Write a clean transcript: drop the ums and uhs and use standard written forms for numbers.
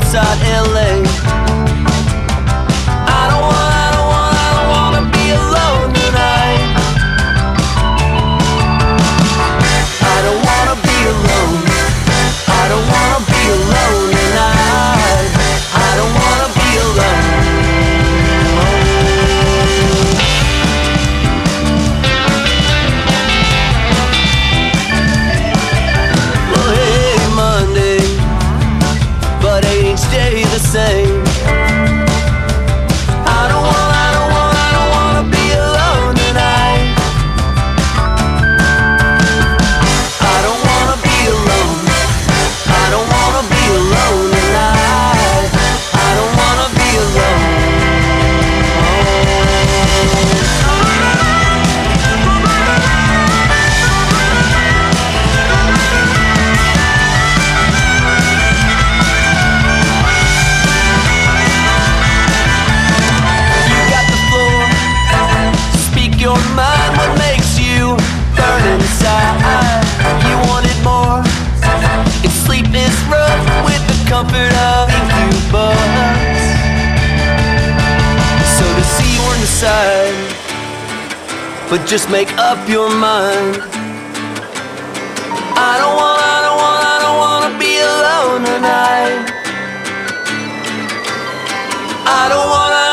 inside LA. I don't wanna be alone tonight. I don't wanna be alone. I don't wanna be alone tonight. I don't wanna be alone. Well, hey, Monday, but each day the same. I don't wanna be alone tonight. I don't wanna be alone. I don't wanna be alone tonight. I don't wanna be alone. You got the floor. Speak your mind. What makes you burn inside? You wanted more. If sleep is rough with the comfort of incubus. So to see you on the side, but just make up your mind. I don't wanna be alone tonight. I don't wanna